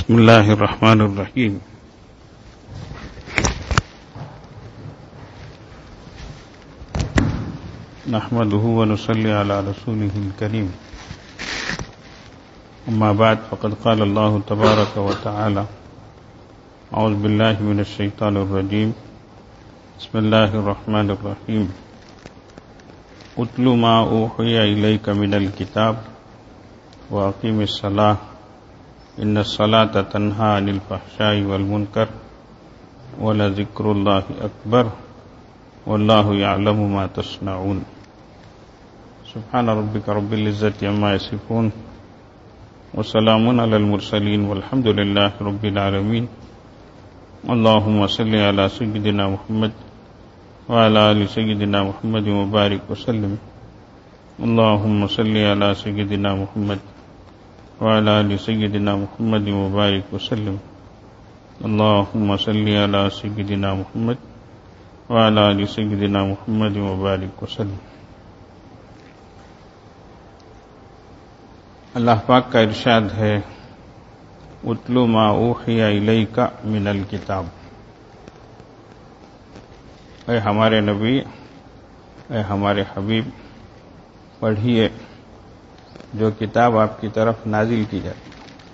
بسم اللہ الرحمن الرحیم. نحمده ونصلي على رسوله الكريم. اما بعد فقد قال الله تبارك وتعالى اعوذ بالله من الشیطان الرجیم. بسم اللہ الرحمن الرحیم. اتل ما اوحی الیک من الکتاب واقیم الصلاۃ ان الصلاۃ تنہی عن الفحشاء والمنکر ولذکر اللہ اکبر واللہ یعلم ما تصنعون. سبحان ربک رب العزۃ عما یصفون وسلام علی المرسلین والحمد للہ رب العالمین. اللہم صلی علی سیدنا محمد وعلی آل سیدنا محمد وبارک وسلم. اللہم صلی علی سیدنا محمد وعلى آل سيدنا محمد وبارك وسلم. اللهم صل على سيدنا محمد وعلى آل سيدنا محمد وبارك وسلم. اللہ پاک کا ارشاد ہے اتل ما اوحی الیک من الکتاب. اے ہمارے نبی، اے ہمارے حبیب، پڑھیے جو کتاب آپ کی طرف نازل کی جاتی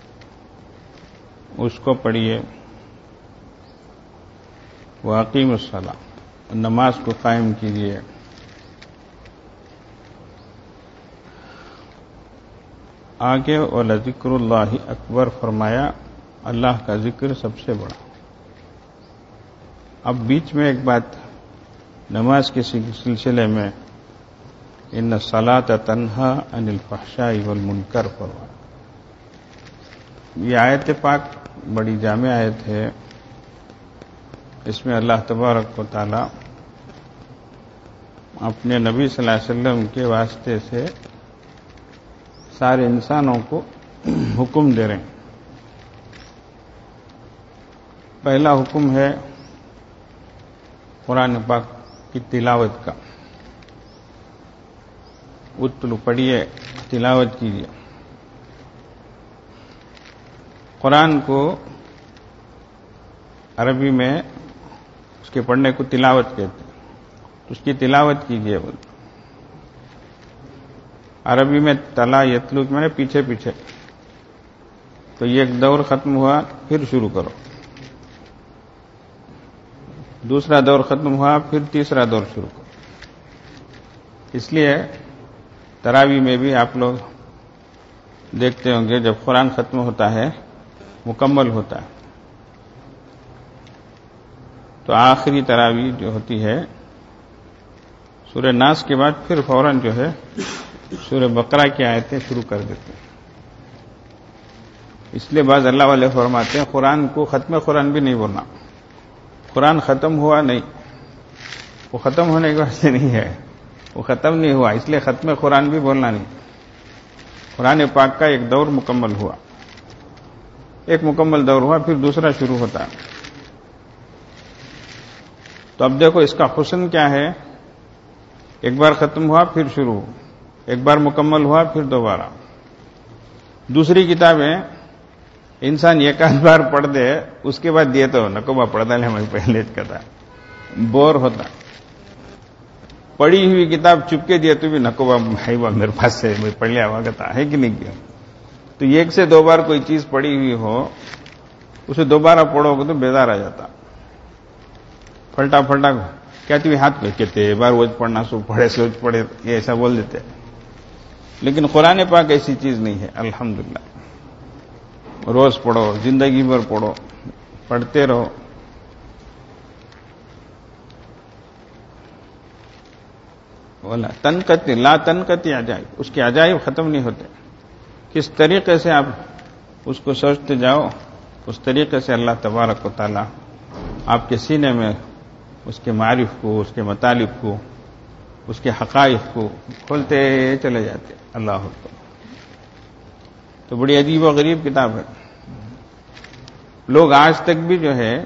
اس کو پڑھیے. واقیم الصلاۃ، نماز کو قائم کیجیے. آگے وَلَذِكْرُ اللَّهِ اکبر فرمایا، اللہ کا ذکر سب سے بڑا. اب بیچ میں ایک بات نماز کے سلسلے میں ان الصلاۃ تنہی عن الفحشاء والمنکر فرمایا. یہ آیت پاک بڑی جامع آیت ہے. اس میں اللہ تبارک و تعالی اپنے نبی صلی اللہ علیہ وسلم کے واسطے سے سارے انسانوں کو حکم دے رہے ہیں. پہلا حکم ہے قرآن پاک کی تلاوت کا. اتلو پڑھیے، تلاوت کیجیے. قرآن کو عربی میں اس کے پڑھنے کو تلاوت کہتے ہیں. اس کی تلاوت کیجیے. عربی میں تلا یتلو میں پیچھے پیچھے. تو یہ ایک دور ختم ہوا پھر شروع کرو، دوسرا دور ختم ہوا پھر تیسرا دور شروع کرو. اس لیے تراویح میں بھی آپ لوگ دیکھتے ہوں گے جب قرآن ختم ہوتا ہے، مکمل ہوتا ہے، تو آخری تراویح جو ہوتی ہے سورہ ناس کے بعد پھر فوراً جو ہے سورہ بقرہ کی آیتیں شروع کر دیتے ہیں. اس لیے بعض اللہ والے فرماتے ہیں قرآن کو ختم قرآن بھی نہیں بولنا. قرآن ختم ہوا نہیں، وہ ختم ہونے کی وجہ سے نہیں ہے، وہ ختم نہیں ہوا، اس لیے ختم قرآن بھی بولنا نہیں. قرآن پاک کا ایک دور مکمل ہوا، ایک مکمل دور ہوا پھر دوسرا شروع ہوتا ہے. تو اب دیکھو اس کا حسن کیا ہے. ایک بار ختم ہوا پھر شروع، ایک بار مکمل ہوا پھر دوبارہ. دوسری کتابیں انسان ایک آدھ بار پڑھ دے اس کے بعد یہ تو نکوبا پڑھ ڈالے ہمیں پہلے کہتا بور ہوتا. پڑھی ہوئی کتاب چپکے دیے تو بھی نکوبا بھائی با میرے پاس سے پڑھ لیا ہوا کہتا ہے کہ نہیں کیا. تو ایک سے دو بار کوئی چیز پڑھی ہوئی ہو اسے دوبارہ پڑھو گے تو بیزار آ جاتا. پلٹا پلٹا کہتی ہوئی ہاتھ پہ کہتے بار وہ پڑھنا سو پڑھے سو پڑھے، یہ ایسا بول دیتے. لیکن قرآن پاک ایسی چیز نہیں ہے. الحمدللہ روز پڑھو، زندگی بھر پڑھو، پڑھتے رہو. بولا تنقطع لا تنقطع عجائب، اس کے عجائب ختم نہیں ہوتے. کس طریقے سے آپ اس کو سوچتے جاؤ اس طریقے سے اللہ تبارک و تعالی آپ کے سینے میں اس کے معارف کو، اس کے مطالب کو، اس کے حقائق کو کھولتے چلے جاتے. اللہ اکبر. تو بڑی عجیب و غریب کتاب ہے. لوگ آج تک بھی جو ہے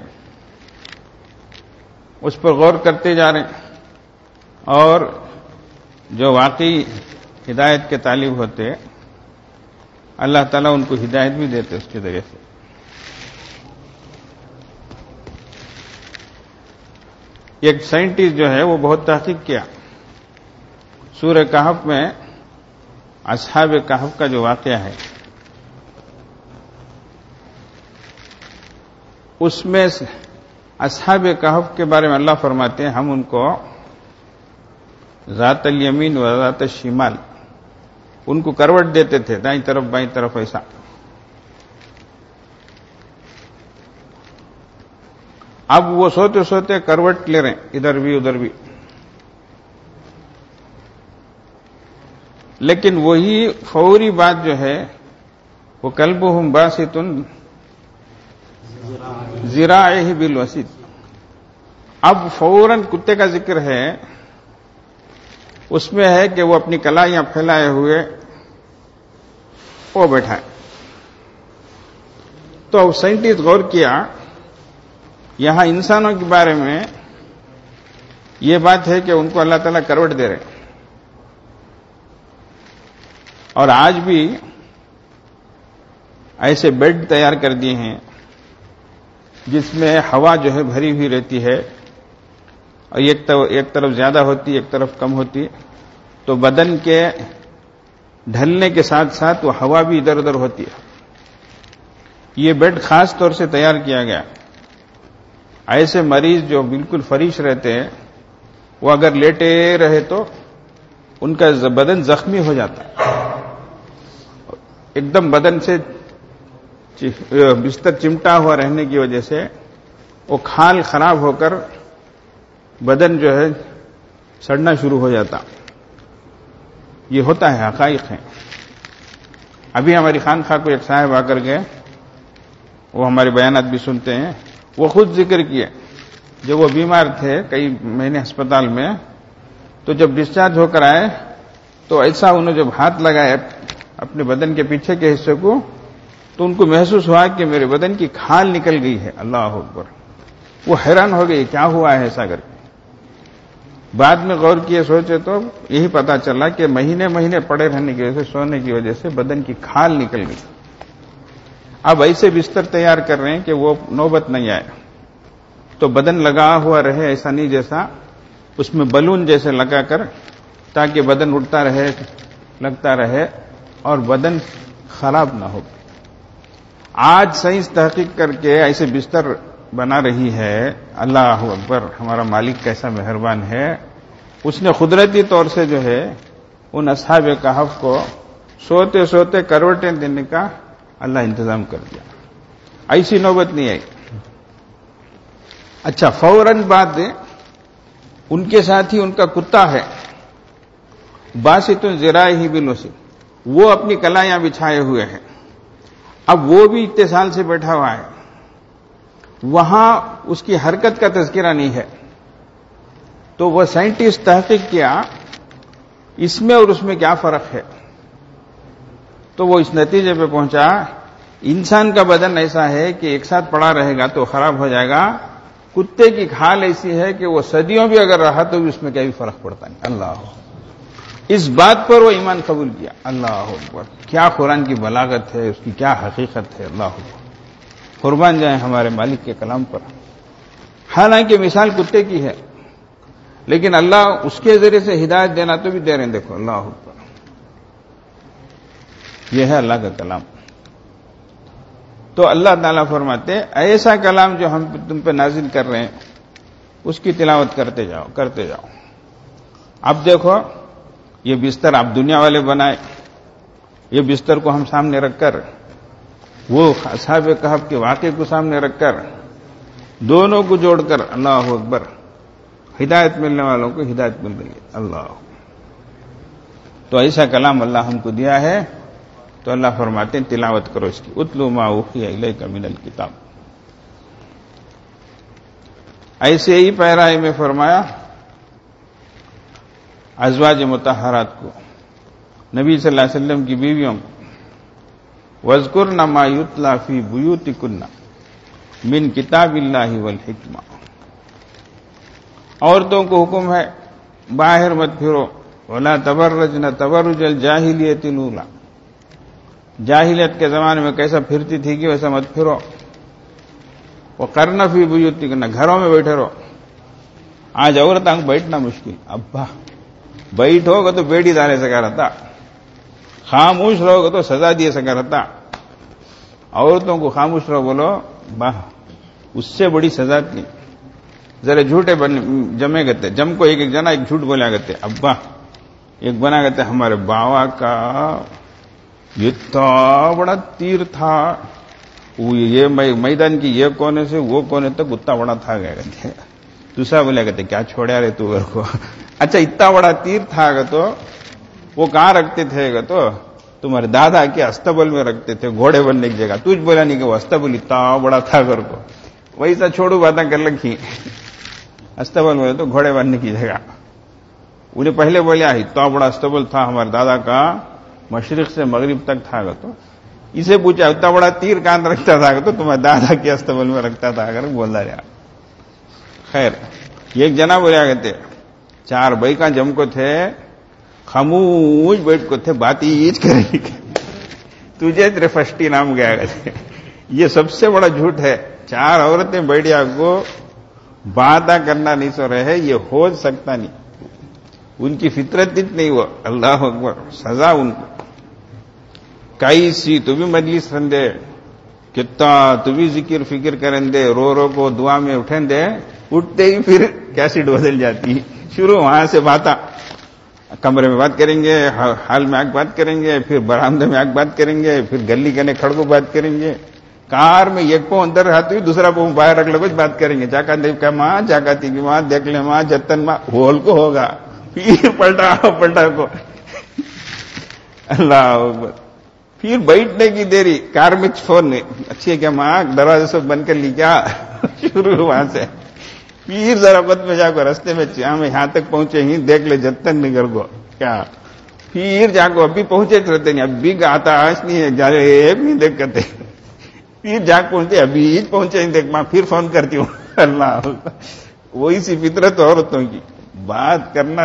اس پر غور کرتے جا رہے ہیں، اور جو واقعی ہدایت کے طالب ہوتے اللہ تعالیٰ ان کو ہدایت بھی دیتے اس کے ذریعے سے. ایک سائنٹسٹ جو ہے وہ بہت تحقیق کیا. سورہ کہف میں اصحاب کہف کا جو واقعہ ہے اس میں اصحاب کہف کے بارے میں اللہ فرماتے ہیں ہم ان کو ذات الیمین و ذات الشمال ان کو کروٹ دیتے تھے، دائیں طرف بائیں طرف ایسا. اب وہ سوتے سوتے کروٹ لے رہے ہیں ادھر بھی ادھر بھی، لیکن وہی فوری بات جو ہے وہ کلبہم باسط ذراعہ بالوسید. اب فوراً کتے کا ذکر ہے، اس میں ہے کہ وہ اپنی کلائیاں پھیلائے ہوئے وہ بیٹھا ہے. تو اب سائنٹسٹ غور کیا، یہاں انسانوں کے بارے میں یہ بات ہے کہ ان کو اللہ تعالیٰ کروٹ دے رہے، اور آج بھی ایسے بیڈ تیار کر دیے ہیں جس میں ہوا جو ہے بھری ہوئی رہتی ہے، اور ایک طرف زیادہ ہوتی ایک طرف کم ہوتی، تو بدن کے ڈھلنے کے ساتھ ساتھ وہ ہوا بھی ادھر ادھر ہوتی ہے. یہ بیڈ خاص طور سے تیار کیا گیا. ایسے مریض جو بالکل فریش رہتے ہیں وہ اگر لیٹے رہے تو ان کا بدن زخمی ہو جاتا ہے، ایک دم بدن سے بستر چمٹا ہوا رہنے کی وجہ سے وہ کھال خراب ہو کر بدن جو ہے سڑنا شروع ہو جاتا. یہ ہوتا ہے، حقائق ہیں. ابھی ہماری خانقاہ کو ایک صاحب آ کر گئے، وہ ہمارے بیانات بھی سنتے ہیں. وہ خود ذکر کیے جب وہ بیمار تھے کئی مہینے ہسپتال میں، تو جب ڈسچارج ہو کر آئے تو ایسا انہوں جب ہاتھ لگائے اپنے بدن کے پیچھے کے حصے کو تو ان کو محسوس ہوا کہ میرے بدن کی کھال نکل گئی ہے. اللہ اکبر. وہ حیران ہو گئی کیا ہوا ہے ایسا کر کے. بعد میں غور کیے سوچے تو یہی پتا چلا کہ مہینے مہینے پڑے رہنے کی وجہ سے سونے کی وجہ سے بدن کی کھال نکل گئی. اب ایسے بستر تیار کر رہے ہیں کہ وہ نوبت نہیں آئے، تو بدن لگا ہوا رہے، ایسا نہیں جیسا اس میں بلون جیسے لگا کر، تاکہ بدن اڑتا رہے لگتا رہے اور بدن خراب نہ ہو. آج سائنس تحقیق کر کے ایسے بستر بنا رہی ہے. اللہ اکبر. ہمارا مالک کیسا مہربان ہے، اس نے قدرتی طور سے جو ہے ان اصحاب کہف کو سوتے سوتے کروٹیں دینے کا اللہ انتظام کر دیا. ایسی نوبت نہیں آئی. اچھا، فوراً بعد ان کے ساتھ ہی ان کا کتا ہے باسط ذراعہ بالوسید، وہ اپنی کلائیاں بچھائے ہوئے ہیں. اب وہ بھی اتصال سے بیٹھا ہوا ہے، وہاں اس کی حرکت کا تذکرہ نہیں ہے. تو وہ سائنٹسٹ تحقیق کیا اس میں اور اس میں کیا فرق ہے، تو وہ اس نتیجے پہ پہنچا انسان کا بدن ایسا ہے کہ ایک ساتھ پڑا رہے گا تو خراب ہو جائے گا. کتے کی کھال ایسی ہے کہ وہ صدیوں بھی اگر رہا تو بھی اس میں کیا بھی فرق پڑتا نہیں. اللہ، اس بات پر وہ ایمان قبول کیا. اللہ اکبر. کیا قرآن کی بلاغت ہے، اس کی کیا حقیقت ہے. اللہ اکبر. قربان جائیں ہمارے مالک کے کلام پر. حالانکہ مثال کتے کی ہے، لیکن اللہ اس کے ذریعے سے ہدایت دینا تو بھی دے رہے ہیں. دیکھو اللہ اکبر. یہ ہے اللہ کا کلام. تو اللہ تعالیٰ فرماتے ایسا کلام جو ہم تم پہ نازل کر رہے ہیں اس کی تلاوت کرتے جاؤ کرتے جاؤ. اب دیکھو یہ بستر آپ دنیا والے بنائے، یہ بستر کو ہم سامنے رکھ کر وہ اصحاب کہف کے واقعے کو سامنے رکھ کر دونوں کو جوڑ کر اللہ اکبر ہدایت ملنے والوں کو ہدایت مل رہی ہے. اللہ. تو ایسا کلام اللہ ہم کو دیا ہے، تو اللہ فرماتے ہیں تلاوت کرو اس کی. اتلو ما اوحی الیک من الکتاب. ایسے ہی پیرائے میں فرمایا ازواج مطہرات کو، نبی صلی اللہ علیہ وسلم کی بیویوں کو، وَاذْكُرْنَ مَا يُتْلَى فِي بُيُوتِكُنَّ مِنْ کتاب اللہ والحکمہ. عورتوں کو حکم ہے باہر مت پھرو، وَلَا تَبَرَّجْنَ تَبَرُّجَ الْجَاهِلِيَّةِ الْأُولَىٰ. جاہلیت کے زمانے میں کیسا پھرتی تھی کہ ویسا مت پھرو. وَقَرْنَ فِي بُيُوتِكُنَّ، گھروں میں بیٹھے رہو. آج عورتوں کو بیٹھنا مشکل. ابا بیٹھو گے تو بیڑی ڈالے سکا رہتا, خاموش رہو گے تو سزا دیے سکا رہتا. عورتوں کو خاموش رہو بولو باہ اس سے بڑی سزا تھی. ذرا جھوٹے جمے گتے, جم کو ایک جنا ایک جھوٹ بولیا گتے. ابا ایک بنا گتے ہمارے باوا کا اتنا بڑا تیر تھا, یہ میدان کی یہ کونے سے وہ کونے تک اتنا بڑا تھا گیا کہتے. دوسرا بولیا کرتے کیا چھوڑیا رہے تو گھر کو. اچھا اتنا بڑا تیر تھا گا تو وہ کہاں رکھتے تھے گا تو تمہارے دادا کے استبل میں رکھتے تھے گھوڑے بننے کی جگہ. تجھ بولا نہیں کہ وہ استبل اتنا بڑا تھا گھر کو, ویسا چھوڑو باتیں کر لکھی. استبل میں تو گھوڑے بننے کی جگہ. انہیں پہلے بولیا اتنا بڑا استبل تھا ہمارے دادا کا, مشرق سے مغرب تک تھا گا. تو اسے پوچھا اتنا بڑا تیر کہاں رکھتا تھا گا تو تمہارے دادا کے استبل میں رکھتا تھا اگر بولتا رہا. خیر ایک جنا بولیا کہتے چار بھائی کا جم کو تھے, خاموش بیٹھ کو تھے, بات ہیچ کریں تجھے تیرے فسٹی نام گیا کرتے. یہ سب سے بڑا جھوٹ ہے. چار عورتیں بیٹھیا کو باتیں کرنا نہیں سو رہے, یہ ہو سکتا نہیں. ان کی فطرت نہیں وہ. اللہ اکبر, سزا ان کو. کئی سی تو بھی مجلس رندے, کتنا تو بھی ذکر فکر کریں دے, رو رو کو دعا میں اٹھیں دے, اٹھتے ہی پھر کیسٹ بدل جاتی. شروع وہاں سے باتیں, کمرے میں بات کریں گے, ہال میں آگ بات کریں گے, پھر برآمدے میں آگ بات کریں گے, پھر گلی کنے کھڑکو بات کریں گے. کار میں ایک پاؤں اندر رہتے ہوئی دوسرا پاؤں باہر رکھ لو, کچھ بات کریں گے. جاکا دیو کا ماں, جاکا تی کی ماں, دیکھ لے ماں, جتن ماں, ہول کو ہوگا. پھر پلٹا کو. اللہ اکبر. پھر بیٹھنے کی دیری, کار میں فون نہیں, اچھی ہے کیا ماں, دروازے سے بند کر لی کیا. شروع وہاں سے. پھر ذرا خود میں جا کو رستے میں ہم یہاں تک پہنچے ہی, دیکھ لے جتن نگر کو کیا. پھر جا کو ابھی پہنچے رہتے نہیں, ابھی آتا آج نہیں ہے, جا رہے ایک نہیں دیکھ کرتے. پھر جا پہنچے, ابھی پہنچے نہیں دیکھ ماں, پھر فون کرتی ہوں. اللہ وہی سی فطرت عورتوں کی بات کرنا.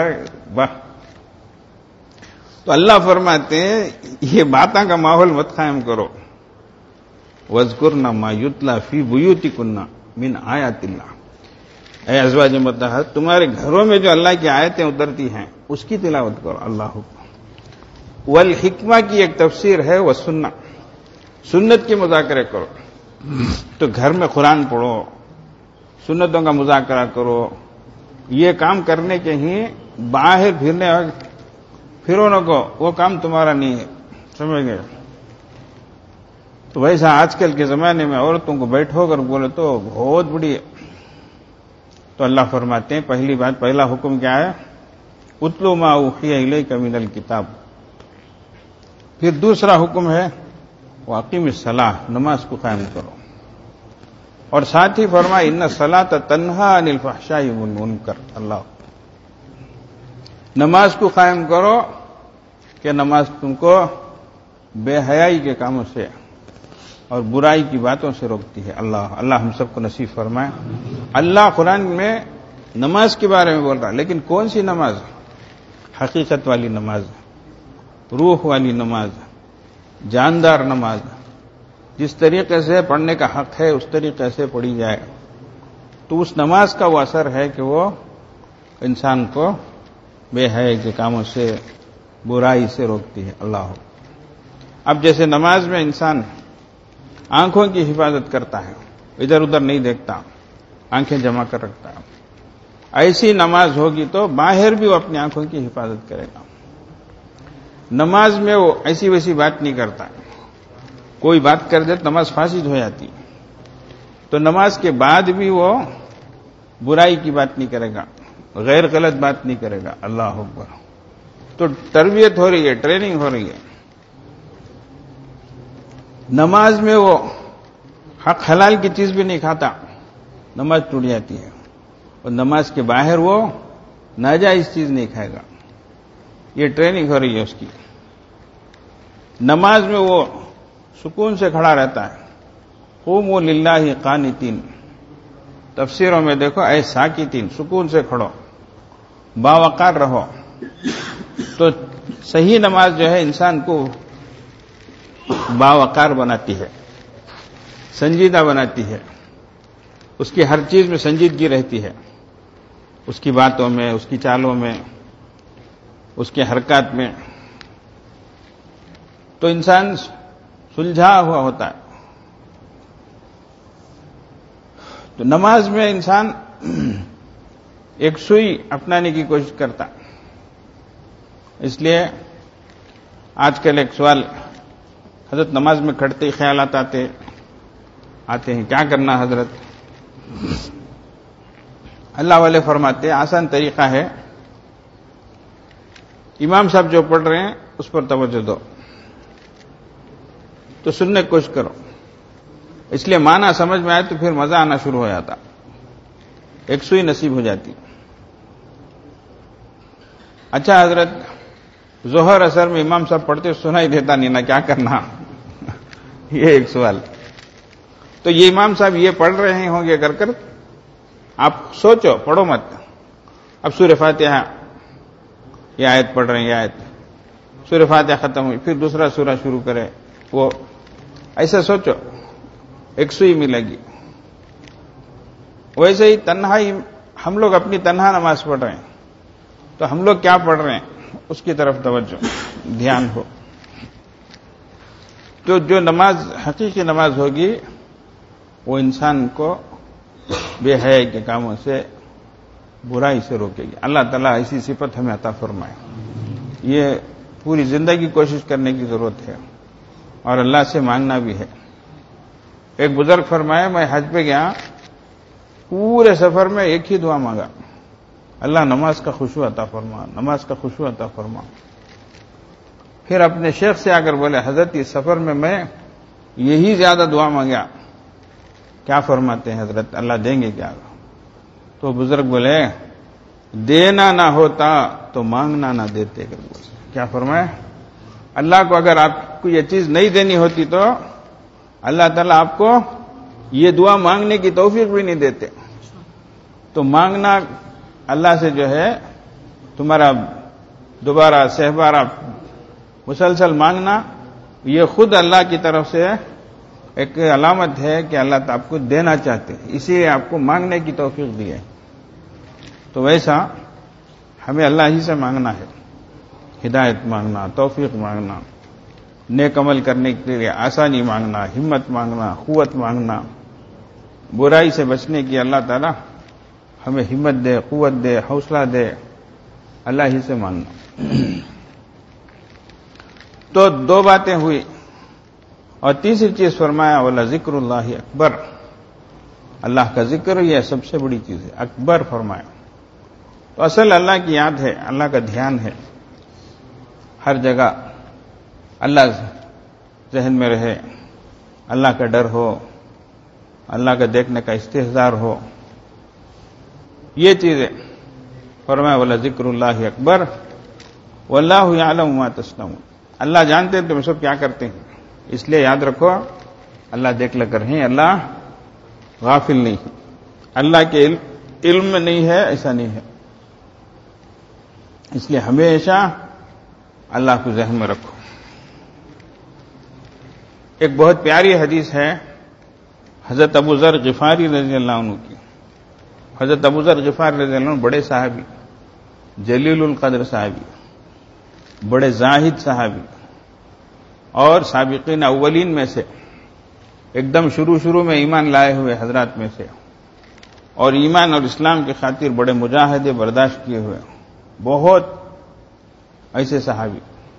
تو اللہ فرماتے ہیں یہ باتوں کا ماحول مت قائم کرو. وَاذْكُرْنَ مَا يُتْلَى فِي بُيُوتِكُنَّ مِنْ آیَاتِ اللَّهِ. اے ازواج مطہرات, تمہارے گھروں میں جو اللہ کی آیتیں اترتی ہیں اس کی تلاوت کرو. اللہ والحکمہ کی ایک تفسیر ہے وہ سنت کی مذاکرے کرو. تو گھر میں قرآن پڑھو, سنتوں کا مذاکرہ کرو. یہ کام کرنے کے ہی باہر پھرونوں کو وہ کام تمہارا نہیں ہے, سمجھ گئے. تو ویسا آج کل کے زمانے میں عورتوں کو بیٹھو کر بولے تو بہت بڑی ہے. تو اللہ فرماتے ہیں پہلی بات, پہلا حکم کیا ہے, اتلو ما اوحی الیک من الکتاب. پھر دوسرا حکم ہے واقیم الصلاۃ, نماز کو قائم کرو. اور ساتھ ہی فرمایا ان الصلاۃ تنہی عن الفحشاء والمنکر. اللہ نماز کو قائم کرو کہ نماز تم کو بے حیائی کے کاموں سے اور برائی کی باتوں سے روکتی ہے. اللہ ہم سب کو نصیب فرمائے. اللہ قرآن میں نماز کے بارے میں بول رہا, لیکن کون سی نماز؟ حقیقت والی نماز, روح والی نماز, جاندار نماز. جس طریقے سے پڑھنے کا حق ہے اس طریقے سے پڑھی جائے تو اس نماز کا وہ اثر ہے کہ وہ انسان کو بے حیائی کے کاموں سے برائی سے روکتی ہے. اللہ اب جیسے نماز میں انسان آنکھوں کی حفاظت کرتا ہے, ادھر ادھر نہیں دیکھتا, آنکھیں جمع کر رکھتا ہے, ایسی نماز ہوگی تو باہر بھی وہ اپنی آنکھوں کی حفاظت کرے گا. نماز میں وہ ایسی ویسی بات نہیں کرتا, کوئی بات کر دے نماز فاسد ہو جاتی. تو نماز کے بعد بھی وہ برائی کی بات نہیں کرے گا, غیر غلط بات نہیں کرے گا. اللہ اکبر. تو تربیت ہو رہی ہے, ٹریننگ ہو رہی ہے. نماز میں وہ حق حلال کی چیز بھی نہیں کھاتا, نماز ٹوٹ جاتی ہے. اور نماز کے باہر وہ ناجائز چیز نہیں کھائے گا. یہ ٹریننگ ہو رہی ہے اس کی. نماز میں وہ سکون سے کھڑا رہتا ہے. قوموا للہ قانتین. تفسیروں میں دیکھو اے ساکتین, سکون سے کھڑو, باوقار رہو. تو صحیح نماز جو ہے انسان کو باوقار بناتی ہے, سنجیدہ بناتی ہے, اس کی ہر چیز میں سنجیدگی رہتی ہے. اس کی باتوں میں، اس کی چالوں میں، اس کے حرکات میں، تو انسان سلجھا ہوا ہوتا ہے. تو نماز میں انسان ایک سوئی اپنانے کی کوشش کرتا. اس لیے آج کل ایک سوال، حضرت نماز میں کھڑتے ہی خیالات آتے ہیں، کیا کرنا حضرت؟ اللہ والے فرماتے ہیں آسان طریقہ ہے، امام صاحب جو پڑھ رہے ہیں اس پر توجہ دو، تو سننے کی کوشش کرو. اس لیے معنی سمجھ میں آئے تو پھر مزہ آنا شروع ہو جاتا، ایک سوئی نصیب ہو جاتی. اچھا حضرت ظہر اثر میں امام صاحب پڑھتے سنائی دیتا نہیں نا، کیا کرنا؟ یہ ایک سوال. تو یہ امام صاحب یہ پڑھ رہے ہوں گے کر آپ سوچو، پڑھو مت. اب سورہ فاتحہ یہ آیت پڑھ رہے ہیں، یہ آیت، سورہ فاتحہ ختم ہوئی، پھر دوسرا سورہ شروع کرے، وہ ایسا سوچو، ایک سوئی ملے گی. ویسے ہی تنہائی، ہم لوگ اپنی تنہا نماز پڑھ رہے ہیں، تو ہم لوگ کیا پڑھ رہے ہیں اس کی طرف توجہ، دھیان ہو. تو جو نماز حقیقی نماز ہوگی وہ انسان کو بے حیائی کے کاموں سے، برائی سے روکے گی. اللہ تعالیٰ ایسی صفت ہمیں عطا فرمائے. یہ پوری زندگی کوشش کرنے کی ضرورت ہے اور اللہ سے مانگنا بھی ہے. ایک بزرگ فرمائے، میں حج پہ گیا، پورے سفر میں ایک ہی دعا مانگا، اللہ نماز کا خشوع عطا فرما، نماز کا خشوع عطا فرما. پھر اپنے شیخ سے آ کر بولے حضرت اس سفر میں یہی زیادہ دعا مانگا، کیا فرماتے ہیں حضرت، اللہ دیں گے کیا؟ تو بزرگ بولے دینا نہ ہوتا تو مانگنا نہ دیتے. کیا فرمائے؟ اللہ کو اگر آپ کو یہ چیز نہیں دینی ہوتی تو اللہ تعالیٰ آپ کو یہ دعا مانگنے کی توفیق بھی نہیں دیتے. تو مانگنا اللہ سے جو ہے، تمہارا دوبارہ سہبارہ مسلسل مانگنا، یہ خود اللہ کی طرف سے ایک علامت ہے کہ اللہ تعالیٰ آپ کو دینا چاہتے ہیں، اسی لیے آپ کو مانگنے کی توفیق دی ہے. تو ویسا ہمیں اللہ ہی سے مانگنا ہے، ہدایت مانگنا، توفیق مانگنا، نیک عمل کرنے کے لیے آسانی مانگنا، ہمت مانگنا، قوت مانگنا، برائی سے بچنے کی اللہ تعالیٰ ہمیں ہمت دے، قوت دے، حوصلہ دے، اللہ ہی سے مانگنا. تو دو باتیں ہوئی، اور تیسری چیز فرمایا وَلَا ذِكْرُ اللَّهِ اکبر، اللہ کا ذکر یہ سب سے بڑی چیز ہے، اکبر فرمایا. تو اصل اللہ کی یاد ہے، اللہ کا دھیان ہے، ہر جگہ اللہ ذہن میں رہے، اللہ کا ڈر ہو، اللہ کا دیکھنے کا استحضار ہو، یہ چیزیں فرمایا وَلَا ذِكْرُ اللَّهِ اکبر وَاللَّهُ يَعْلَمُ مَا تَصْنَعُونَ. اللہ جانتے ہیں تم سب کیا کرتے ہیں، اس لیے یاد رکھو اللہ دیکھ لے کر ہیں، اللہ غافل نہیں ہے، اللہ کے علم میں نہیں ہے، ایسا نہیں ہے. اس لیے ہمیشہ اللہ کو ذہن میں رکھو. ایک بہت پیاری حدیث ہے حضرت ابو ذر غفاری رضی اللہ عنہ کی. حضرت ابو ذر غفاری رضی اللہ عنہ بڑے صحابی، جلیل القدر صحابی، بڑے زاہد صحابی، اور سابقین اولین میں سے، ایک دم شروع میں ایمان لائے ہوئے حضرات میں سے، اور ایمان اور اسلام کی خاطر بڑے مجاہدے برداشت کیے ہوئے بہت ایسے صحابی،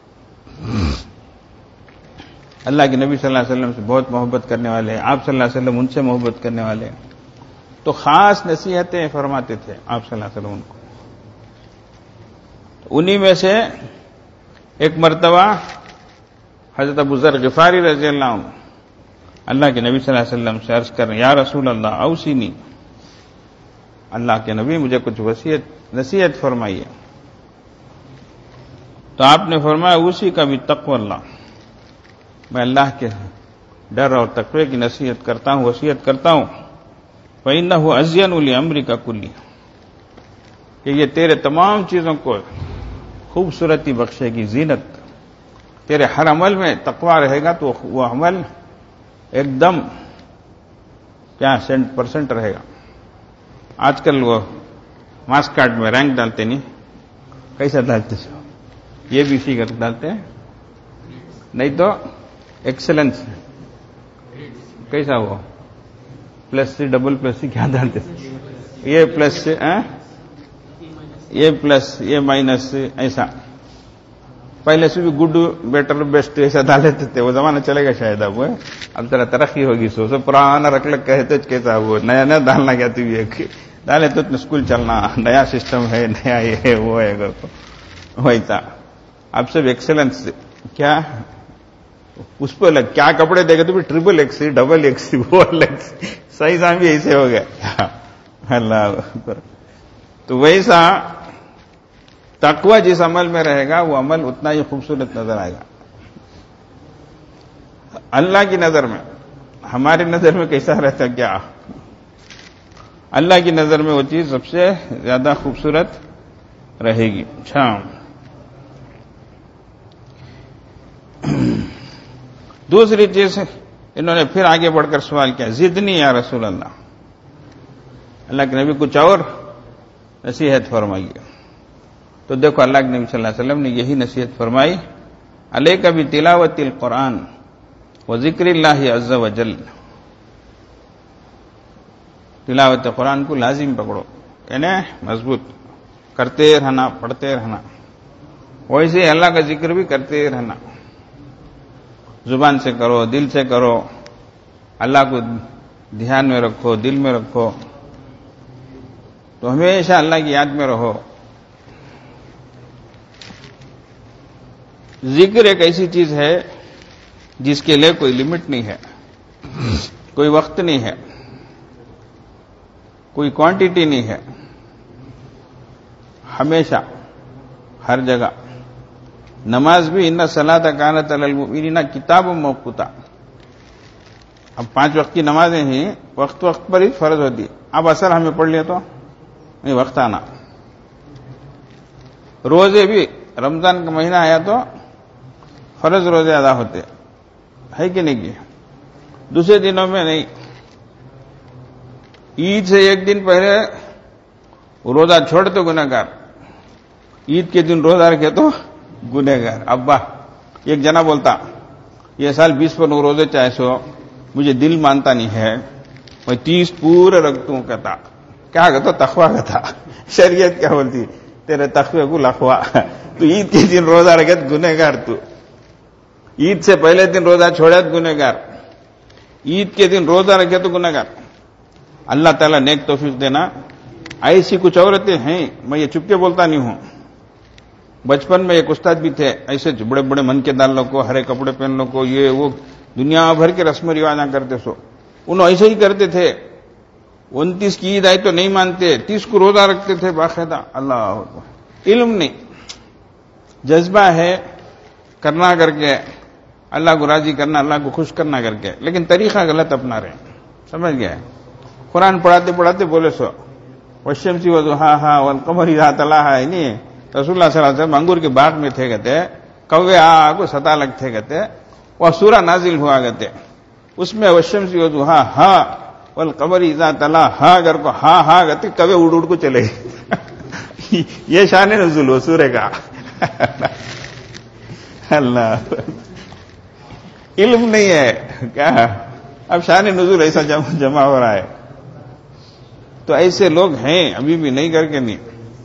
اللہ کے نبی صلی اللہ علیہ وسلم سے بہت محبت کرنے والے، آپ صلی اللہ علیہ وسلم ان سے محبت کرنے والے. تو خاص نصیحتیں فرماتے تھے آپ صلی اللہ علیہ وسلم ان کو. انہی میں سے ایک مرتبہ حضرت ابو ذر غفاری رضی اللہ عنہ اللہ کے نبی صلی اللہ علیہ وسلم سے عرض کر رہے ہیں، یا رسول اللہ اوصینی، اللہ کے نبی مجھے کچھ نصیحت فرمائیے. تو آپ نے فرمایا اسی کا بھی تقوی اللہ، میں اللہ کے ڈر اور تقوی کی نصیحت کرتا ہوں، وصیت کرتا ہوں. فإنہ ازین لامرک کلی، کہ یہ تیرے تمام چیزوں کو خوبصورتی بخشے گی، زینت. تیرے ہر عمل میں تقوی رہے گا تو وہ عمل ایک دم کیا 100% رہے گا. آج کل وہ मार्क्स कार्ड में रैंक डालते नहीं, कैसा डालते हो? ये भी सी कर डालते हैं, नहीं तो एक्सेलेंस कैसा हो, plus C double plus C क्या डालते? ये प्लस से ये प्लस ये माइनस ऐसा। पहले से भी गुड बेटर बेस्ट ऐसा डालते थे, वो जमाना चलेगा शायद अब जरा तरक्की होगी। सो पुराना रख लग कहते कैसा वो नया नया डालना क्या तू ये डाले तो स्कूल चलना, नया सिस्टम है, नया ये है वो है, वैसा। अब सब एक्सेलेंस क्या उस पर लग, क्या कपड़े देखे तो भी ट्रिपल एक्सी डबल एक्सी वो अलग सही साम भी ऐसे हो गया। अल्लाह। तो वैसा तकवा जिस अमल में रहेगा वो अमल उतना ही खूबसूरत नजर आएगा अल्लाह की नजर में। हमारी नजर में कैसा रहता क्या? अल्लाह की नजर में वो चीज सबसे ज्यादा खूबसूरत रहेगी। अच्छा, दूसरी चीज इन्होंने फिर आगे बढ़कर सवाल किया, जिदनी या रसूल अल्लाह, अल्लाह के नबी कुछ और नसीहत फरमाइए। तो देखो अल्लाह के नबी सल्लल्लाहु अलैहि वसल्लम ने यही नसीहत फरमाई, अलैका बि तिलावतिल कुरान व जिक्रिल्लाहि अज़्ज़ा व जल। तिलावत कुरान को लाजिम पकड़ो, यानी मजबूत करते रहना, पढ़ते रहना। वैसे ही अल्लाह का जिक्र भी करते रहना, जुबान से करो, दिल से करो, अल्लाह को ध्यान में रखो, दिल में रखो, तो हमेशा अल्लाह की याद में रहो। जिक्र एक ऐसी चीज है जिसके लिए कोई लिमिट नहीं है, कोई वक्त नहीं है, कोई क्वांटिटी नहीं है, हमेशा हर जगह। नमाज भी इन्ना सलात कानत अलल मुमिनीना किताब मौक़ूता। अब 5 वक्त की नमाजें ही वक्त वक्त पर ही फर्ज होती। अब असर हमें पढ़ लिया तो नहीं, वक्त आना। रोजे भी रमजान का महीना आया तो फर्ज रोजे अदा होते है कि नहीं? दूसरे दिनों में नहीं। ईद से एक दिन पहले रोजा छोड़ तो गुनहगार, ईद के दिन रोजा रखे तो गुनहगार। अब्बा एक जना बोलता, ये साल 20 पर रोजे चाहे सो, मुझे दिल मानता नहीं है, मैं 30 पूरे रखता हूं। कहता क्या कहता? तखवा कहता। शरीयत क्या बोलती? तेरे तखवे को लखवा। तो ईद के दिन रोजा रखे तो गुनहगार, तू ईद से पहले दिन रोजा छोड़े तो गुनहगार, ईद के दिन रोजा रखे तो गुनहगार। अल्लाह ताला नेक तौफीक देना। ऐसी कुछ औरतें हैं, मैं ये चुपके बोलता नहीं हूं। बचपन में एक उस्ताद भी थे, ऐसे बड़े बड़े मन के डाल लो को, हरे कपड़े पहन लो को, ये वो दुनिया भर के रस्म रिवाजा करते। सो उन्होंने ऐसे ही करते थे। 29 की ईद आई तो नहीं मानते, 30 को रोजा रखते थे बाकायदा। अल्लाह, इल्म नहीं, जज्बा है करना करके, अल्लाह को राजी करना, अल्लाह को खुश करना करके, लेकिन तरीका गलत अपना रहे। समझ गए? कुरान पढ़ाते पढ़ाते बोले सो वश्यमसी वज़ुहाहा वल क़मरी इज़ा तलाहा, नहीं रसूलुल्लाह सल्लल्लाहु अलैहि वसल्लम अंगूर के बाग में थे, कहते कौवे आ को 7 अलग थे, कहते वह सूरा नाजिल हुआ, कहते उसमें वश्यमसी वज़ुहाहा वल क़मरी इज़ा तलाहा अगर को हा हा कहते कौवे उड़ उड़ को चले। ये शान नुज़ूल हो सूरे का। अल्लाह, इल्म नहीं है क्या? अब शान नुज़ूल ऐसा जमा हो रहा है। तो ऐसे लोग हैं अभी भी, नहीं करके नहीं,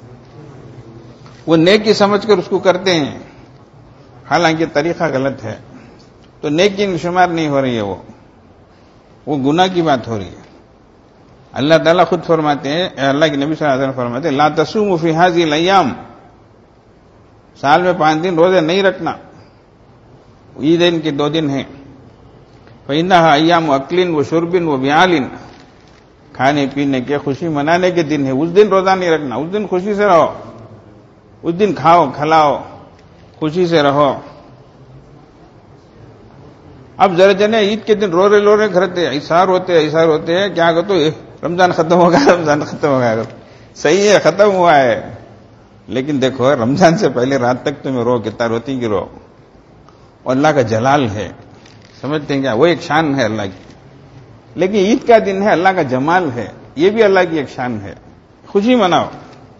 वो नेकी समझकर उसको करते हैं, हालांकि तरीका गलत है। तो नेकी में शुमार नहीं हो रही है, वो गुनाह की बात हो रही है। अल्लाह ताला खुद फरमाते हैं, अल्लाह के नबी सल्लल्लाहु अलैहि वसल्लम फरमाते हैं, ला तसूमु फी हाज़िल अय्याम, साल में 5 दिन रोजे नहीं रखना, ईदैन के 2 दिन हैं। फ़इन्नहा अय्याम अक्लिन व शुर्बिन व बियालिन, खाने पीने के, खुशी मनाने के दिन है। उस दिन रोजा नहीं रखना, उस दिन खुशी से रहो, उस दिन खाओ खिलाओ, खुशी से रहो। अब जरा जने ईद के दिन रो रहे करते, इशार होते हैं, क्या कहते रमजान खत्म हो गया, रमजान खत्म हो गया। सही है, खत्म हुआ है, लेकिन देखो रमजान से पहले रात तक तुम्हें रो, कितना रोती की रो। और अल्लाह का जलाल है, समझते हैं क्या? वो एक शान है अल्लाह की। लेकिन ईद का दिन है, अल्लाह का जमाल है, ये भी अल्लाह की एक शान है। खुशी मनाओ,